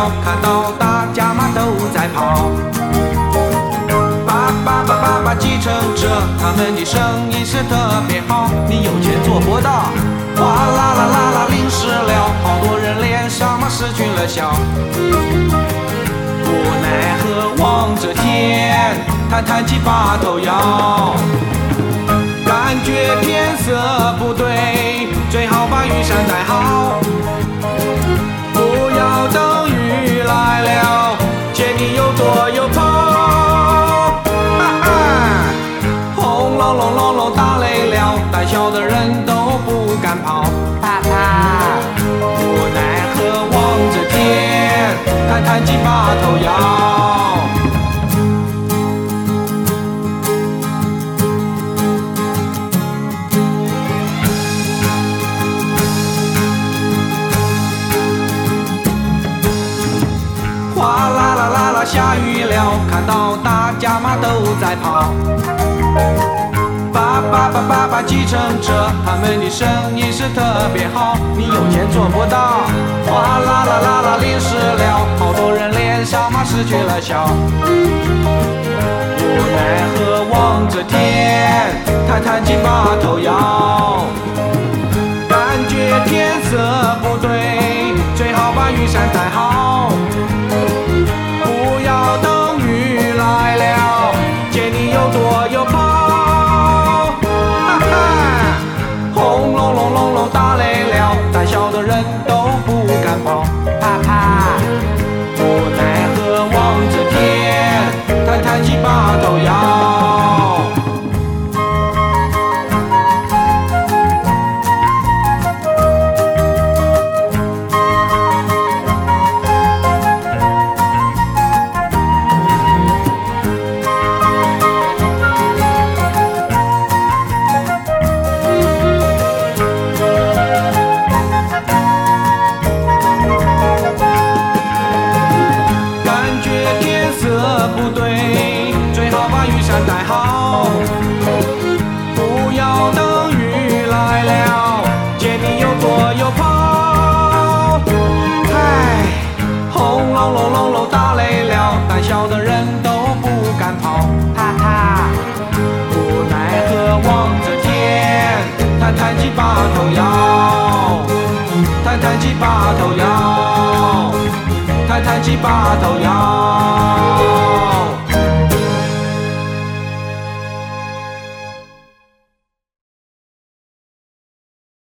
了，看到大家嘛都在跑。爸，计程车，他们的生意是特别好。你有钱做不到，哗啦啦啦啦，淋湿了，好多人脸上嘛失去了笑。无奈何望着天，弹起把头摇，感觉天色不对，最好把雨伞带好，不要等雨来了，见你又躲又跑。轰隆隆隆隆打雷了，胆小的人都不敢跑。爸爸，无奈何望着天，弹起把头摇。哗啦啦啦啦，下雨了，看到大家嘛都在跑。爸，计程车，他们的生意是特别好。你有钱做不到，哗啦啦啦啦，淋湿了，好多人脸上嘛失去了笑。无奈何望着天，弹起把头摇，感觉天色不对，最好把雨伞带好，不要等雨来了，见你又躲又跑。轰隆隆隆隆打雷了，胆小的人都不敢跑。怕，无奈何望着天，弹起把头摇。不对，最好把雨伞带好，不要等雨来了，见你又躲又跑。轰隆隆隆隆打雷了，胆小的人都不敢跑。怕，无奈何望着天，弹起把头摇，弹起把头摇，弹起把头摇。